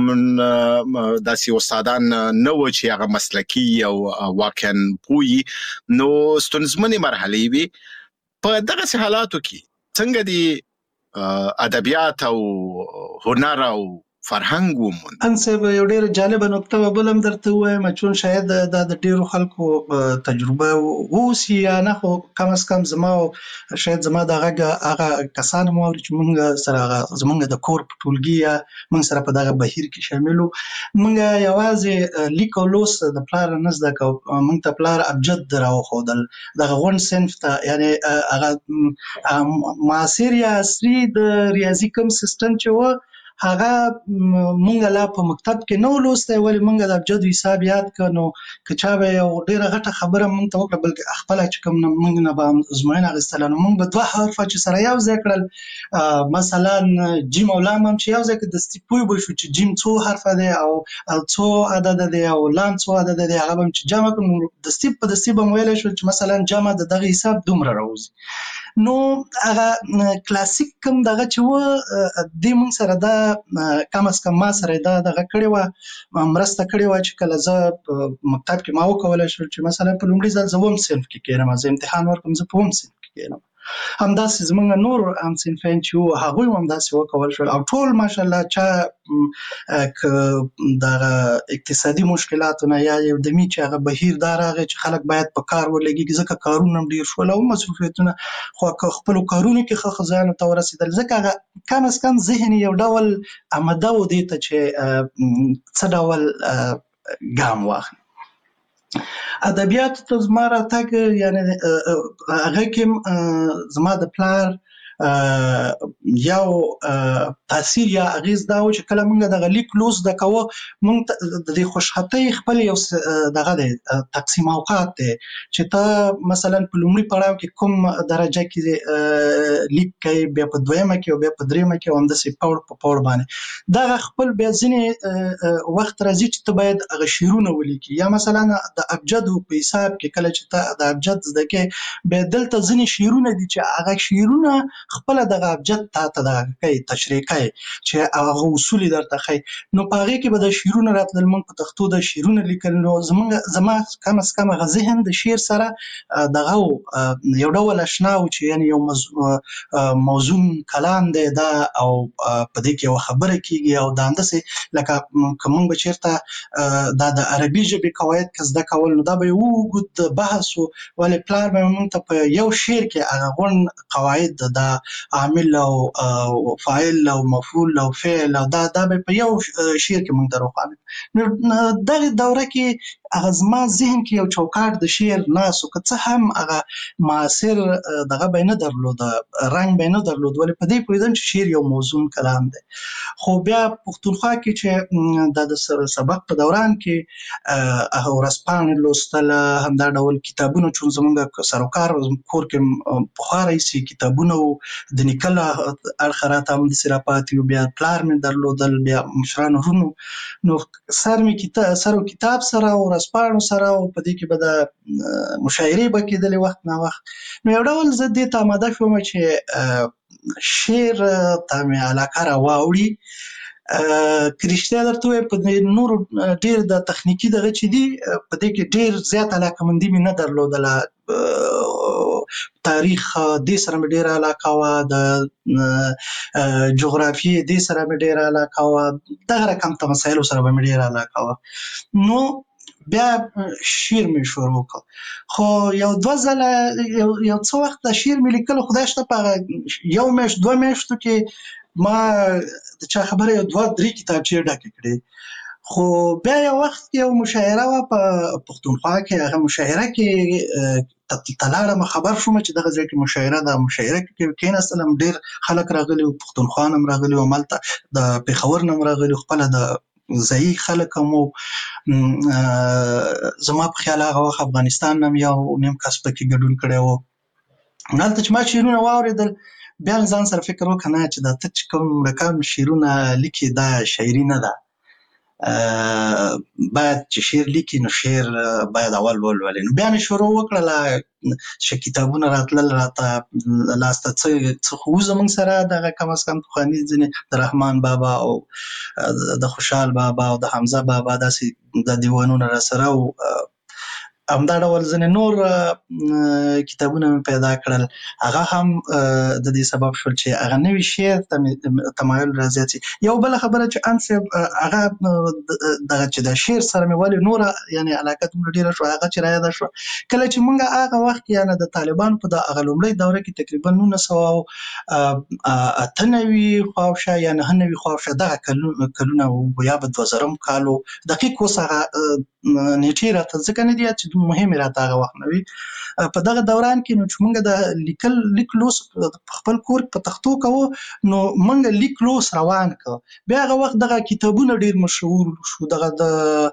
داسې استادان نه وو چې هغه مسلکي او واقعا پوهي نو ستونزمنې مرحلې وي په دغسې حالاتو کې څنګه د ادبیات او هنر او فرهنګ وموند. ان صاحب یو ډیر جالب نقطه بلم درته وایم چې شاید د ډیرو خلکو تجربه ووسی یا نه، خو کم از کم شاید زما د هغه کسان مو چې موږ سره زمونږ د کور په ټولګي یا موږ سره په دغه بهیر کې شاملو، موږ یوازې لیک او لوست د پلار نه زده کوو، موږ ته پلار ابجد راوښودل دغه غون صنف ته، یعنی هغه معاصر یا عصري د ریاضي کوم سیستم چې و هغه مونږ لا په مکتب کې نو لوسته، ولی مونږ د ابجد حساب یاد کړو. که چا به یو ډیره غټه خبره مونږ ته وکړه بلکې خپل چې کوم مونږ نه به ازموینه اخیستل، نو مونږ به دوه حرف چې سره یو ځای کړل، مثلا جیم او لام هم چې یو ځای کې دستي پوه به شو چې جیم څو حرف دی او څو عدد دی او لام څو عدد دی، هغه هم چې جمع کړو دستي په دستي به ویل شو چې مثلا جمع د دغه حساب دومره راوځي. نو هغه کلاسیک کوم دغه چې و د مونږ سره دا کم از کم ما سره دا دغه کړی و، مرسته کړی و چې کله زه په مکتب کې ما وکولی شو چې مثلا په لومړي ځل زه اووم صنف کې کېنم، زه امتحان ورکوم زه په اووم صنف کې کېنم، همداسې زمونږ نور همصنفیان چې وو هغوی هم همداسې وکول شول، او ټول ماشاءالله چا که دغه اقتصادي مشکلاتو نه یا یو دمي چې هغه بهیر دا راغی چې خلک باید په کار ولګېږي، ځکه کارونه هم ډېر شول او مصروفیتونه، خو که خپلو کارونو کې ښه ځایونو ته ورسېدل، ځکه هغه کم از کم ذهن یو ډول آماده و دې ته چې څه ډول ګام واخلي. ادبیاتو ته زما راتګ یعنی هغه کې زما د پلار یو تاثیر یا اغیز دا و چې کله موږ دغه لیک لوست زده کوو، موږ د دې خوشخطۍ خپل یو دغه دی تقسیم اوقات دی چې ته مثلا په لومړي پړاو کې کوم درجه کې لیک کوي، بیا په دویمه کې او بیا په دریمه کې او همداسې پوړ په پوړ باندې دغه خپل بیا ځینې وخت راځي چې ته باید هغه شعرونه ولیکي، یا مثلا د ابجد په حساب کې کله چې ته د ابجد زده کوې بیا دلته ځینې شعرونه دي چې هغه شعرونه خپل دغه ابجد ته دغه کوي تشریح کوي چې هغه اصول درته ښیي، نو په هغې کې به د شعرونه راتلل، موږ په پښتو د شعرونه لیکل، نو زما کم از کم هغه ذهن د شعر سره دغه یو ډول اشنا و چې یعنی یو موزون کلام دی دا، او په دې کې یو خبره کېږي او دا همداسې لکه که موږ به چېرته دا د عربي ژبې قواعد که زده کول، نو دا به یو اوږد بحث و، ولې پلار به موږ ته په یو شعر کې هغه غوڼ قواعد د عامل او فاعل او مفعول او فعل او دا به په یو شعر کې موږ ته روښانه. نو دغه دوره کې هغه زما ذهن کې یو چوکاټ د شعر ناسو، که څه هم هغه معاصر دغه به نه درلود، رنګ به نه درلود، ولې په دې پوهېدم چې شعر یو موزون کلام دی. خو بیا پښتونخوا کې چې د سبق په دوران کې هغه ورځپاڼې لوستل، همدا ډول کتابونه، چون زمونږ سروکار کور کې پخوا راهیسې کتابونه و، د نیکه له اړخه راته همداسې راپاتې وو، بیا پلار مې درلودل، بیا مشرانو ورونو، نو سر و کتاب سره او ورځپاڼو سره، او په دې کې به د مشاعرې به کېدلې وخت نا وخت. نو یو ډول زه دې ته آماده شوم چې شعر ته مې علاقه راواوړي. که رښتیا درته ووایم په نورو ډېر د تخنیکي دغه چې دي په دې کې ډېر زیات علاقهمندي مې نه درلودله، تاریخ دې سره مې ډېره علاقه وه، د جغرافیې دې سره مې ډېره علاقه وه، دغه رقم ته مسایلو سره به مې ډېره علاقه وه. نو بیا شعر مې شروع کړ، خو یو دوه ځله یو څه وخت د شعر مې لیکلو، خدای شته په هغه یو میاشت دوه میاشتو کې ما د چا خبره یو دوه درې کتابچې ډکې کړې. خو بیا یو وخت کې یو مشاعره وه په پښتونخوا کې، هغه مشاعره کې ته لاړم، خبر شوم چې دغه ځای کې مشاعره ده، مشاعره کې کېناستلم، ډېر خلک راغلي وو، پښتونخوا نه هم راغلي وو، هملته د پېښور نه هم راغلي وو، خپله د ځایي خلک هم وو. زما په خیال هغه وخت افغانستان نه هم یو نیم کس پکې ګډون کړی وو. هلته چې ما شعرونه واورېدل، بیا مې ځان سره فکر وکړ نه چې دا ته چې کوم رقم شعرونه لیکې دا شاعري نه ده، باید چې شعر لیکي نو شعر باید اول ولولي. نو بیا مې شروع وکړله چې کتابونه راتلل راته لاسته، څه خو زموږ سره دغه کم از کم پخواني ځینې د رحمان بابا او د خوشحال بابا او د حمزه بابا داسې د دیوانونه راسره وو، همدا ډول ځینې نور کتابونه پیدا کړل، هغه هم د دې سبب شول چې هغه نوي شعر ته تمایل راځي. یو بل خبره چې انس هغه دغه چې د شعر سره مې ولې نور یعنی علاقه دومره ډیره شو، هغه چې راياده شو کله چې موږ هغه وخت یعنی د طالبانو په د هغه لومړۍ دوره کې تقریبا 1998 خواوشا یا 99 خواوشا دغه کلونه یا به 2000 کالو دقیق اوس هغه نیټې راته ځکه نه دي چې مهمه راته هغه وخت نه وي. په دغه دوران کې نو چې موږ د لیک لوس خپل کور په تختو کوو، نو موږ لیک لوس روان کو. بیا هغه وخت دغه کتابونه ډیر مشهور شو، دغه د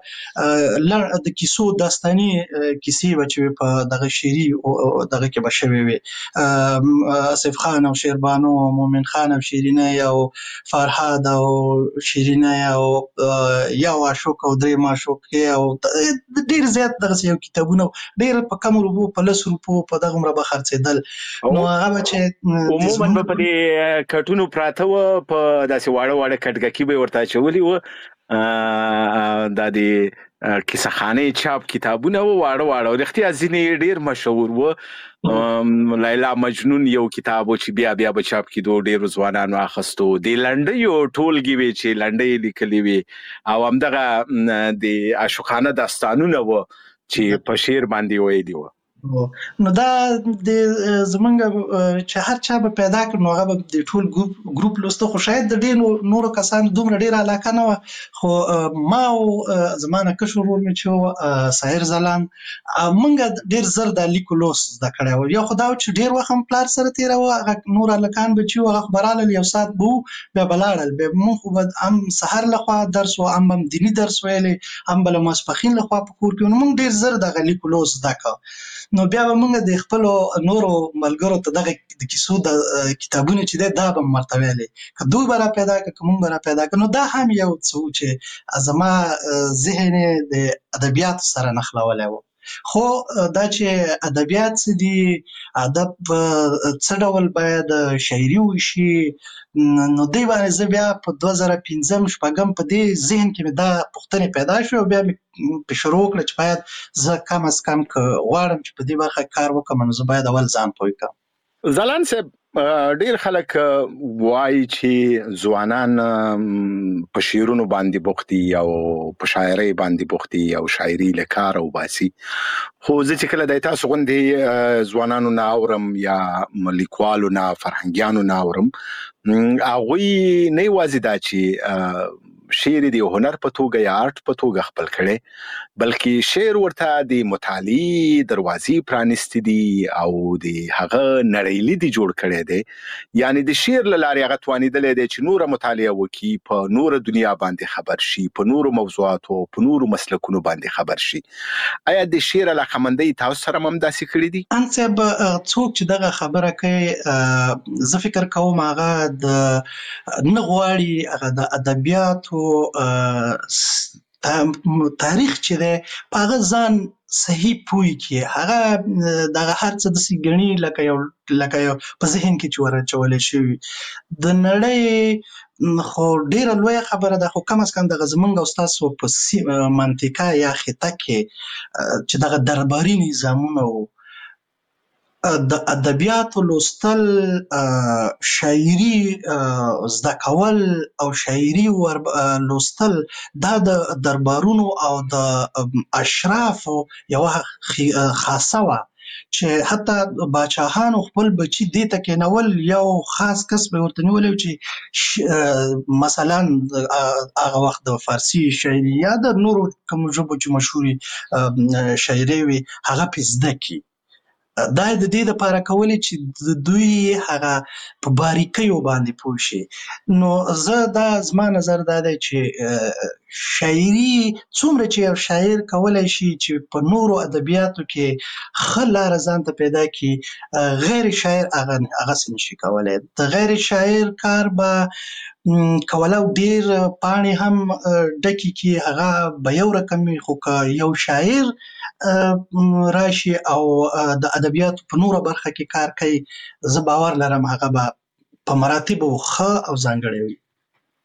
کیسو داستاني کیسې چې په دغه شعري دغه کې بشوي وي، آصف خان او شیربانو، مومن خان او شیرینه او فرهاد او شیرینه او یا عاشق او درې معشوق او ډیر زیات دغه یو کتابونه ډیر په کم روپو په 10 روپو په دغه عمره به خرڅېدل. نو هغه چې عموما په دې کټونو پراته و په داسې واړه کټګکی به ورته چولې و، د دې کیسه خانه چاپ کتابونه و واړه رښتیا ځینې ډیر مشهور و. لیلا مجنون یو کتاب چې بیا به چاپ کیدو ډیر ځوانانو اخستو، د لنډۍ یو ټولګي وی چې لنډۍ لیکلې وي او همدغه د عاشقانه داستانونه و چې په شعر باندې ویلي و. نو دا د زمونږ چې هر چا به پیدا کړ نو هغه به د ټول ګروپ لوسته، خو شاید د ډیر نورو کسانو دومره ډیر علاقه نه و. خو ما او زمانه کشر ورور مې چې ساحر زلان مونږ ډیر زر د لیکو لوس زده کړی و. یا خو دا چې ډیر وخت هم پلار سره تېراوه، هغه نور هلکان به چې هغه خبراله یو ساعت به بیا به لاړل، بیا مونږ خو به هم سحر لخوا درس و هم دیني درس ویلی، هم به له ماسپښین لخوا په کور کې. نو مونږ ډیر زر دغه لیکو لوس زده کړو. نو بیا به موږ د خپل نورو ملګرو ته دغه د کیسو د کتابونه چې دا به مرته ویلې که دوی به را پیدا کړه که موږ به را پیدا کړه. نو دا هم یو څه چې زما ذهن د ادبیاتو سره نښلولی و. خو دا چې ادبیات څه دي، ادب څه ډول باید شاعري وشي، نو دی باندې زه بیا په 2005-06 په دې ذهن کې مې دا پوښتنې پیدا شوې او بیا مې په شروع کړه چې باید زه کم از کم که غواړم چې په دې برخه کار وکړم نو زه باید اول ځان پوه کړم. زلان صاحب، ډیر خلک وایي چې ځوانان په شعرونو باندې بوخت دي او په شاعرۍ باندې بوخت دي او شاعري له کار او باسي، خو زه چې کله د تاسو غوندې ځوانانو نه اورم یا لیکوالو نه فرهنګیانو نه اورم، هغوی نه یوازې دا چې شعر دی هنر په توګه یا آرټ په توګه خپل کړي، بلکې شعر ورته د مطالعې دروازې پرانیستې دي او د هغه نړۍ دی جوړ کړي دي. یعنی د شعر له لارې هغه توانیدلی دی چې نوره مطالعه وکړي، په نوره دنیا باندې خبر شي، په نورو موضوعاتو په نورو مسلکونو باندې خبر شي. آیا د شعر علاقمندۍ تاسو سره هم داسې کړي دي؟ انصب څوک چې دغه خبره کوي زه فکر کوم هغه د نه غواړي هغه د ادبیاتو تاریخ چې دی په هغه ځان صحیح پوی کې هغه دغه هر څه داسې ګڼي لکه یو په ذهن کې چې ورچولی شوي د نړۍ. خو ډیره لویه خبره ده، خو کم از کم دغه زمونږ او ستاسو په منطقه یا خطه کې چې دغه درباري نظامونه و، د ادبیاتو لوستل، شاعري زده کول او شاعري لوستل دا د دربارونو او د اشرافو یوه خاصه وه چې حتی باچاهانو خپل بچي دې ته کېنول، یو خاص کس به ورته نیولی چې مثلا هغه وخت د فارسي شاعري یا د نورو کومو ژبو چې مشهورې شاعرۍ وي هغه پې زده کړي. دا د دې لپاره کولی چې دوی هغه په باریکیو باندې پوه شي. نو زه دا زما نظر دا دی چې شاعري څومره چې یو شاعر کولی شي چې په نورو ادبیاتو کې ښه لاره ځان ته پیدا کړي، غیر شاعر هغسې نشي کولی. د غیر شاعر کار به کوله ډیر پاڼې هم ډکې کړي، هغه به یو رقم وي، خو که یو شاعر راشي او د ادبیاتو په نوره برخه کې کار کوي، زه باور لرم هغه به په مراتبو ښه او ځانګړی وي.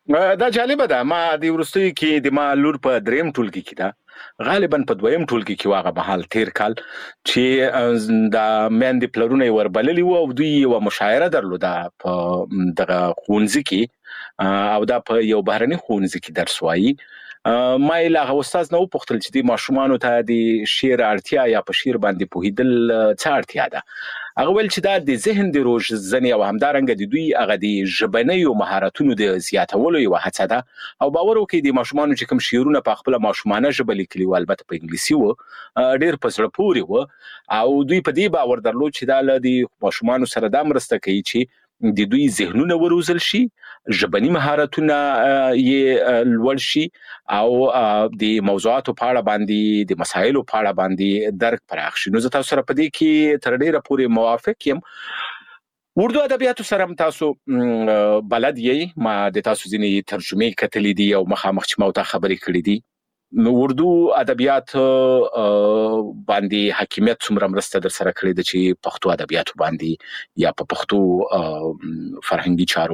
دا جالب ده. ما د ورستي کې د ما لور په دریم ټولګي کې ده، غالبا په دویم ټولګي کې واغه مهال تیر کال چې د مېندې پلرونه وربللی وو او دوی یو مشاعره درلوده په دغه خونځي کې او دا په یو بهرني خونځي کې درس وایي. ما له استاد نو پوښتل چې د ماشومان ته د شعر اړتیا یا په شعر باندې پوهیدل څه اړتیا ده. هغه ول چې دا د ذهن د روزنې او همدارنګه د دوی هغه د ژبنیو مهارتونو د زیاتولو یو هڅه ده او باور وکړئ د ماشومان چې کوم شعرونه په خپل ماشومانه ژبه لیکلي و، البته په انګلیسي و، ډېر په زړه پورې و او دوی په دې باور درلود چې دا له د ماشومان سره دا مرسته کوي چې د دوی ذهنونه وروزل شي، ژبني مهارتونه یې لوړ شي او د موضوعاتو په اړه باندې د مسایلو په اړه باندې درک پراخ شي. نو زه تاسو سره په دې کې تر ډیره پورې موافق یم. اردو ادبیاتو سره تاسو بلد یې، ما د تاسو ځینې ترجمې کتلې دي او مخامخ چې ما ته خبرې کړې دي. اردو ادبیات باندې حکیمیت څومره مرسته در سره کړې ده چې پښتو ادبیاتو باندې یا په پښتو فرهنګي چارو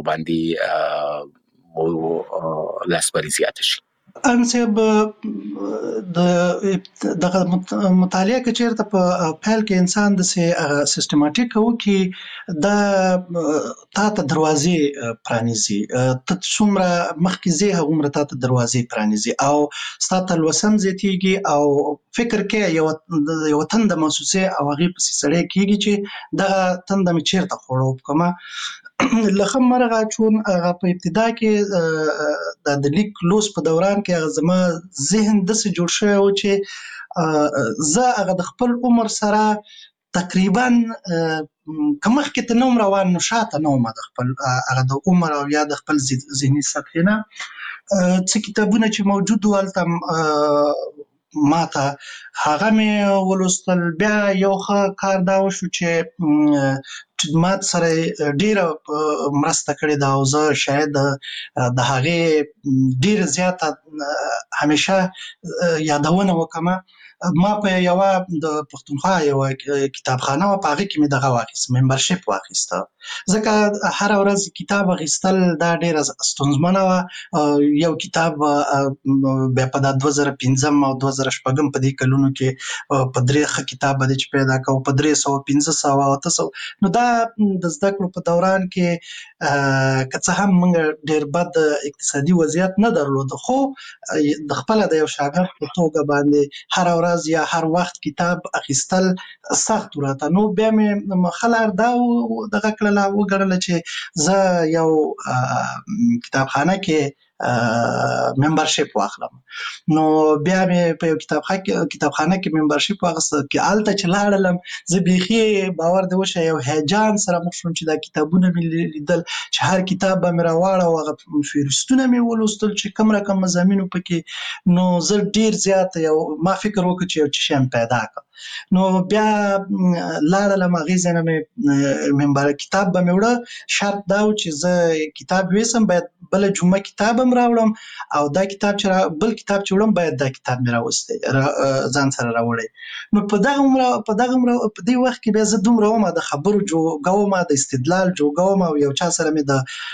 باندې لاسبري زیات شي؟ انسب دغه مطالعه کې چیرته په فعل کې انسان د سیستماتیک او کې د تاسو دروازې پرانیزي، ته څومره مخکې زی هغه تاسو دروازې پرانیزي او ستاسو لوسم زیاتیږي او فکر کې یو تند محسوسه او هغه په سړی کېږي چې دا تند مې چیرته خورو کما لخم مرغه چون هغه په ابتدا کې د لیک لوس په دوران کې هغه زما ذهن داسې جوړ شوی و چې زه هغه د خپل عمر سره تقریبا کمخ کې ته نوم روان نو شاته نوم د خپل هغه د عمر او یا د خپل ذهني سطح نه څه کتابونه چې موجود ولته ماته هغه مې ولوستل. بیا یو ښه کار دا وشو چې ما سره ډیره مرسته کړې ده او زه شاید د هغې ډیره زیاته همیشه یادونه وکړم. ما په یو د پښتونخوا یو کتابخانه په هغه کې مې دغه واخیست، ممبرشپ واخیسته، ځکه هر ورځ کتاب اخیستل دا ډیره ستونزمنه وه. یو کتاب بیا په 2015 او 2016 په دې کلونو کې په درې ښه کتاب باندې چې پیدا کوو په 300 500 او 800 نو دا د زده کړو په دوران کې که څه هم موږ ډیر بد اقتصادي وضعیت نه درلود، خو د خپل د یو شاګرد په توګه باندې هر ورځ یا هر وخت کتاب اخیستل سخت راته. نو بیا مې خلار دا دغه کړله وګڼله چې زه یو کتابخانه کې ممبرشپ واخلم. نو بیا مې په یو کتابخانه کې ممبرشپ واخیسته کې هلته چې لاړلم زه بیخي باور دې وشه یو هیجان سره مخ شوم چې دا کتابونه مې لیدل چې هر کتاب به مې راواړه او هغه فهرستونه مې ولوستل چې کوم رقم مضامینو پکې. نو زه ډیر زیات یو ما فکر وکړ چې یو څه شی پیدا کړم. نو بیا لاړلم هغې ځای نه مې ممبر کتاب به مې وړه، شرط دا و چې زه کتاب ویسم باید بله جمعه کتاب هم راوړم او دا کتاب چې بل کتاب چې وړم باید دا کتاب مې راوستی ځان سره راوړی. نو په دې وخت کې بیا زه دومره وم د خبرو جوګه وم، د استدلال جوګه وم او یو چا سره مې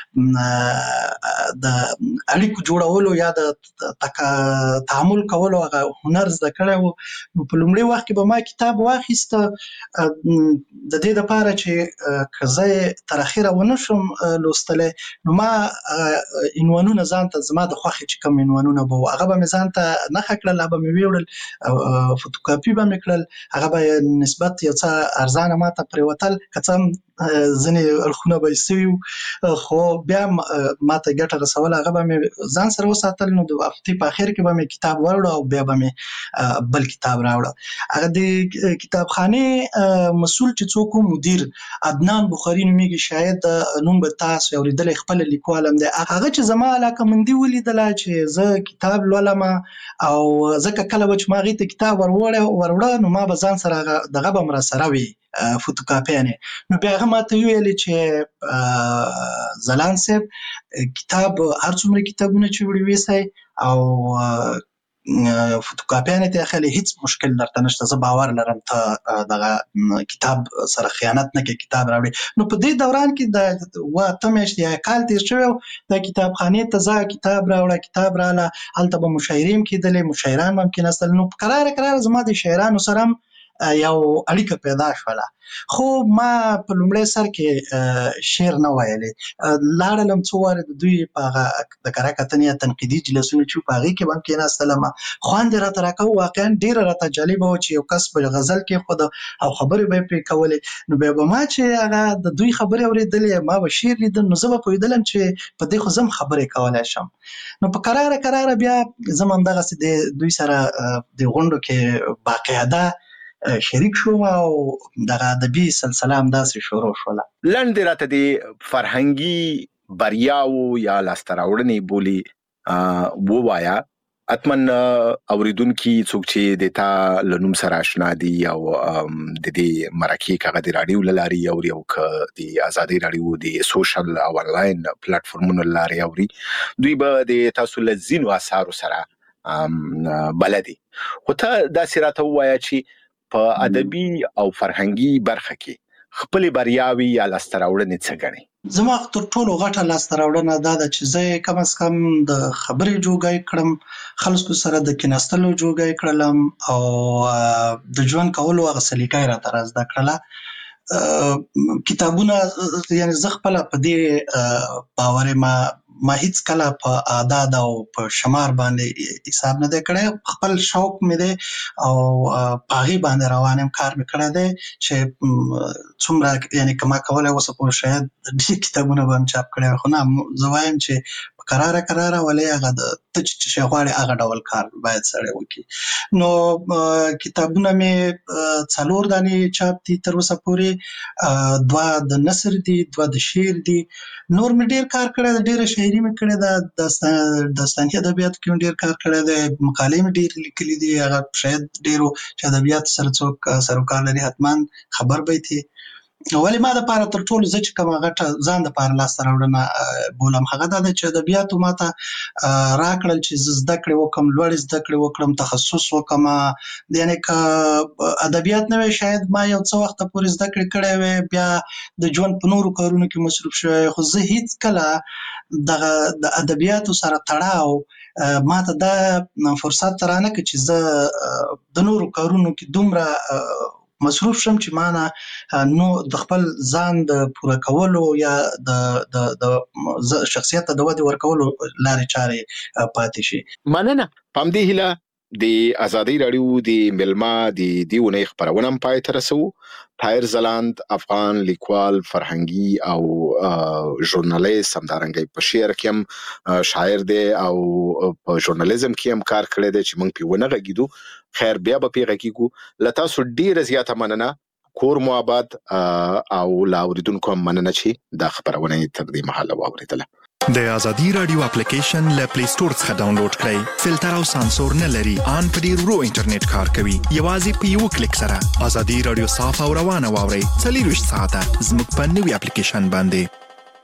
د اړیکو جوړولو یا د تعامل کولو هغه هنر زده کړی و. نو په لومړي وخت کې به ما کتاب واخیسته د دې دپاره چې که زه یې تر اخره ونه شم لوستلی نو ما عنوانونه ځان ته زما د خوښې چې کوم عنوانونه به وو هغه به مې ځان ته نښه کړل، هغه به مې ویوړل، فوټوکاپي به مې کړل، هغه به نسبت یو څه ارزانه ماته پرېوتل، که څه هم ځینې اړخونه به یې سوي وو خو بیا ماته ګټه رسوله، هغه به مې ځان سره وساتل. نو د هفتې په اخر کې به مې کتاب وروړه او بیا به مې بل کتاب راوړه. هغه د کتابخانې مسؤل چې څوک مدیر عدنان بخاري نومیږي، شاید نوم به تاسو اوریدلی، خپل لیکوال هم دی. هغه چې زما علاقمندي ولیدله چې زه کتاب لولم او ځکه کله به چې ما هغې ته کتاب وروړه نو ما به ځان سره دغه به م راسره وي فوټوکاپیانې. نو بیا هغه ماته ویلې چې ځلاند صاحب کتاب هر څومره کتابونه چې وړي ویسئ او فوتوکاپیانې ته اخلي هیڅ مشکل درته نشته. زه باور لرم ته دغه کتاب سره خیانت نه کې کتاب راوړي. نو په دې دوران کې د اته میاشتې یا کال تیر شوی د کتابخانې ته ځه کتاب راوړه کتاب رااله، هلته به مشاعرې هم کېدلې، مشاعران هم کېناستل. نو قراره زما د شاعرانو سره هم یو اړیکه پیدا شوله. خو ما په لومړی سر کې شعر نه ویلې، لاړلم څو وارې د دوی په هغه د کره کتنې یا تنقیدي جلسونه چې په هغې کې به هم کېناستلم، خوند یې راته راکاوه. واقعا ډېره راته جالبه وه چې یو کس به غزل کېښود او خبرې به یې پرې کولې. نو بیا به ما چې هغه د دوی خبرې اورېدلې، ما به شعر لیدل، نو زه به پوهېدلم چې په دې خو زه هم خبرې کولی شم. نو په قراره بیا زه هم همدغسې د دوی سره د غونډو کې باقاعده شریک شوم او دغه ادبي سلسله همداسې شروع شوله. لنډ راته د فرهنګي بریاو یا لاسته راوړنې بولي ووایه. اتمن اوریدونکي څوک چې د تا له نوم سره آشنا دي او د دې مرکې کاغه د رادیو له لارې اوري او که د ازادي رادیو د سوشل او انلاین پلیټفارمونو له لارې اوري، دوی به د تاسو له ځینو اثارو سره بلدي. خو ته داسې راته ووایه چې په ادبي او فرهنګي برخه کې خپل بریاوي یا لاسته راوړنې څه ګڼې؟ زما تر ټولو غټه لاسته راوړنه دا ده چې زه کم از کم د خبرې جوګی کړم، خلکو سره د کېناستلو جوګی کړلم او د ژوند کولو هغه سلیقه یې راته را زده کړله. کتابونه یعنې زه خپله په دې باور ما هیڅ کله په اعداد او په شمار باندې حساب نه دی کړی. خپل شوق مې دی او په هغې باندې روان یم، کار مې کړی دی چې څومره یعنې که ما کولی اوسه پورې شاید ډېر کتابونه به هم چاپ کړی، خو نه زه وایم چې په قراره ولې هغه ته چې شی غواړې هغه ډول کار باید سړی وکړي. نو کتابونه مې 4 دانې چاپ دي تر اوسه پورې، 2 د نثر دي، 2 د شعر دي. نور مې ډېر کار کړی دی، ډېره شاعري مې کړې ده، داستاني ادبیاتو کې مې ډېر کار کړی دی، مقالې مې ډېرې لیکلي دي. هغه شاید ډېرو چې ادبیاتو سره څوک سروکار لري حتما خبر به یې. ولې ما دپاره تر ټولو زه چې کومه غټه ځان دپاره لاسته راوړنه بولم هغه دا ده چې ادبیاتو ما ته راکړل چې زه زده کړې وکړم، لوړې زده کړې وکړم، تخصص وکړم. یعنې که ادبیات نه وی شاید ما یو څه وخته پورې زده کړې کړی وی، بیا د ژوند په نورو کارونو کې مصروف شوی، خو زه هیڅ کله دغه د ادبیاتو سره تړاو ما ته دا فرصت رانه کړ چې زه د نورو کارونو کې دومره مصروف شم چې ما نه نو د خپل ځان د پوره کولو یا د شخصیت د ودې ورکولو لارې چارې پاتې شي. مننه. په همدې هیله د ازادي رادیو د ملما د دې اونۍ خپرونه هم پای ته رسوو. طاهر ځلاند افغان لیکوال، فرهنګي او ژورنالیست، همدارنګه په شعر کې هم شاعر دی او په ژورنالیزم کې هم کار کړی دی چې موږ پې ونه غږېدو. خیر بیا به پې غږېږو. له تاسو ډېره زیاته مننه، کور مو آباد، او له اورېدونکو هم مننه چې دا خپرونه یې تر دې مهاله واورېدله. د ازادي رادیو اپلیکیشن له پلی سٹور څخه ډاونلوډ کړئ. فلټر او سانسور نه لري، ان په ډیر ورو انټرنیټ کار کوي. یوازې په یو کلیک سره ازادي رادیو صاف او روانه واورئ. 24 ساعته زموږ په نوي اپلیکیشن باندې.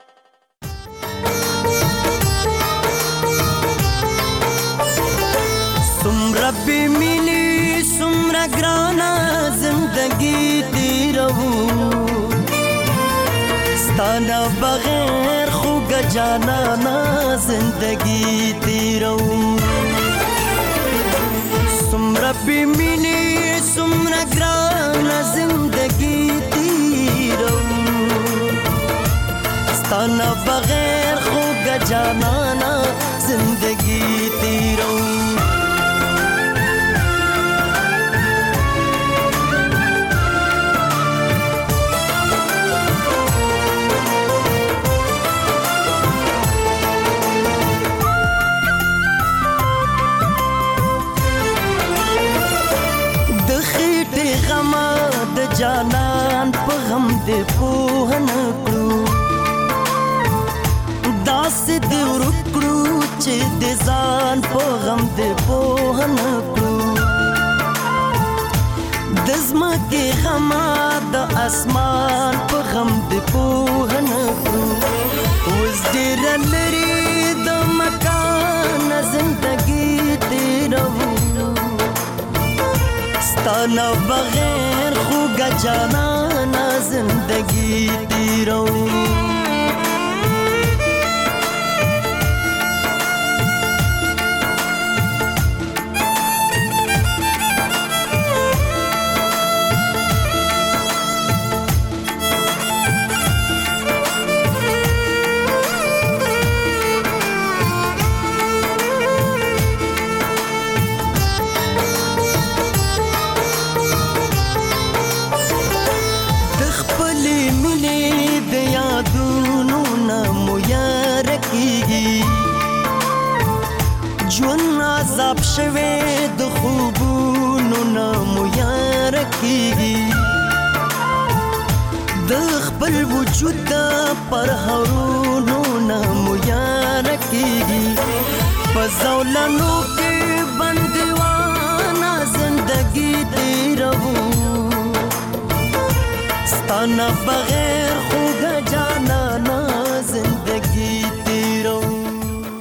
سمره بې مینې سمره ګرانه زندګي تېروو، ستانه بغیر خوږه جانانه زندګي تېروو. سمره بې مینې سمره ګرانه زندګي تېروو، ستانه بغیر خوږه جانانه زندګي تېروو. جانان په غم دې پوه نه کړو، داسې دې ورک کړو چې د ځان په غم دې پوه نه کړو. د ځمکې غمه د اسمان په غم دې پوه نه کړو. اوس ډېره لرې د مکان زندګي تېروو، ستانا بغیر خوگا جانانا زندگی تیرو عذاب شوه د خوبونو نامو یار کیږي د خپل وجود پر هرونو نامو یار کیږي پزولانو کې بندوانا زندگی تیرو ستانا بغیر خوګ جانا